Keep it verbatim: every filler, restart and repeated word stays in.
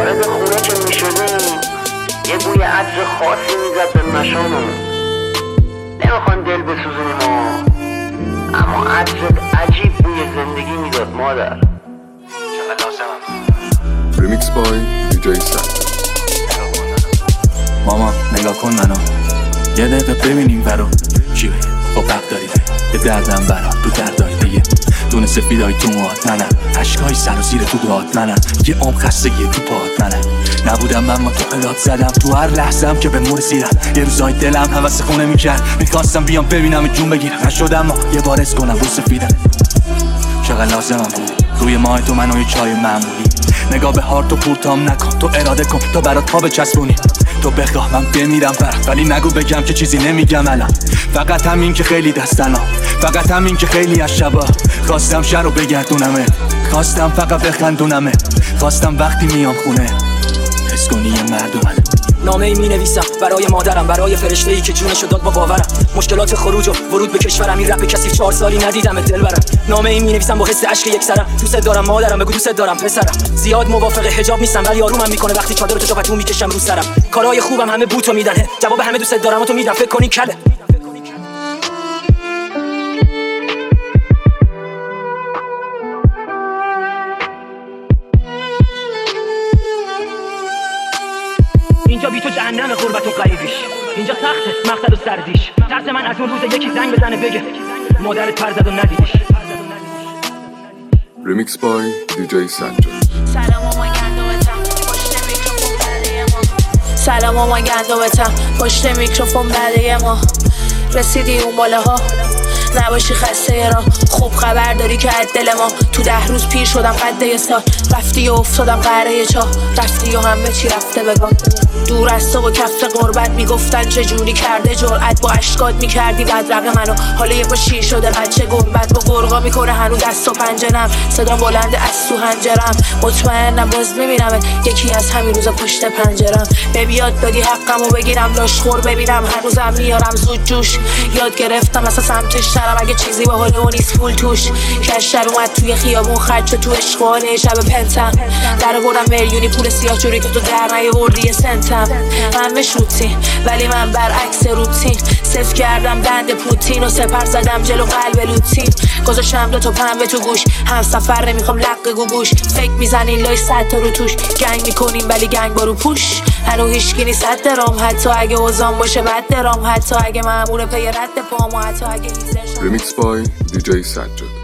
وارد خونه که میشدیم یه بوی عطر خاصی میزد به مشامون. نمیخوان دل بسوزونیم اما عطرت عجیب بوی زندگی میداد مادر. چقدر لازمم. ریمیکس بای دیجی سنجر. ماما نگاه کن منو، یه دقیقه ببینیم برو چی بگه. خب حق داری یه دردم برا تو دردای دیگه، دونه سفیدای تو موهات منم، عشقای سر و زیر تو دعات منم، یه عمر خستگی تو پاهات منم. نبودم من ما تو قلات زدم تو هر لحظم که به مو رسیدم. یه روزای دلم حوث خونه میکرد، میخواستم بیام ببینم جون بگیرم، نشدم ما یه بار اس کنم رو سفیدم. چقدر لازمم بود روی ماه تو منو یه چای معمولی، نگاه به هارت و پورتام نکن، تو اراده کن تا برات پا بچسبونی. تو بخواه من بمیرم برات ولی نگو بگم که چیزی نمیگم الان. فقط همین که خیلی دستنا، فقط همین که خیلی از شبا خواستم شهر رو بگردونمه، خواستم فقط بخندونمه، خواستم وقتی میام خونه حس کنی یه مردمه. نامه ای می نویسم برای مادرم، برای فرشته ای که جونشو داد با باورم. مشکلات خروج و ورود به کشورم، این رپ کسی چهار سالی ندیدم دل برم. نامه ای می نویسم با حس عشق یک سرم، دوست دارم مادرم بگو دوست دارم پسرم. زیاد موافق حجاب نیستم ولی آرومم میکنه وقتی چادر تو جاپتو میکشم رو سرم. کارهای خوبم همه بوتو میدن، جواب همه دوست دارم و تو میدم، فکر کنی کله. اینجا بی تو جهنم غربت و غریبیش، اینجا سخته مقصد و سردیش. ترس من از اون روز یکی زنگ بزنه بگه مادرت پر زد و ندیدیش. ریمیکس بای دیجی سنجر. سلام ماما گندوتم پشت میکروفون برای ما، سلام ماما گندوتم پشت میکروفون برای ما. رسیدی اون بالا ها نباشی خسته یه را، خوب خبر داری که از دل ما تو ده روز پیر شدم قد یه سال. رفتی و افتادم قهره چاه، رفتی و همه چی رفته بگم. دور از تو و کف غربت میگفتن چجوری کرده جرأت، با اشکات میکردی بدرق منو، حالا یه پا شیر شده بچه گربت با گرگا میکنه هنو دست و پنجرم. صدا بلند از تو هنجرم، مطمئنم باز میبینم یکی از همین روزا پشت پنجرم. به بیاد دادی حقمو بگیرم، لاشخور ببینم هنوزم میارم زود جوش. یاد گرفتم اصلا سمتش نرم اگه چیزی به حال اون نیست پول توش. کشتر اومد توی خیابون خرچه تو اشخانه شب پنتم، در بردم میلیونی پول سیاه چوری که تو در نیاوردی یه سنتم. من مشروطی ولی من برعکس روتین، صفر کردم بند پوتین و سپر زدم جلو قلب لوتین. گذاشتم دو تا پنبه تو گوش، هم سفر نمیخوام لق گوگوش. فکر میزنین لای صد تا رو توش، گنگ میکنیم ولی گنگ بارو پوش. هنو هیشکی نیست صد درام، حتی اگه اوزان باشه بد درام، حتی اگه مامور پی رد پام، و حتی اگه هیزش. ریمیکس بای دیجی سنجر.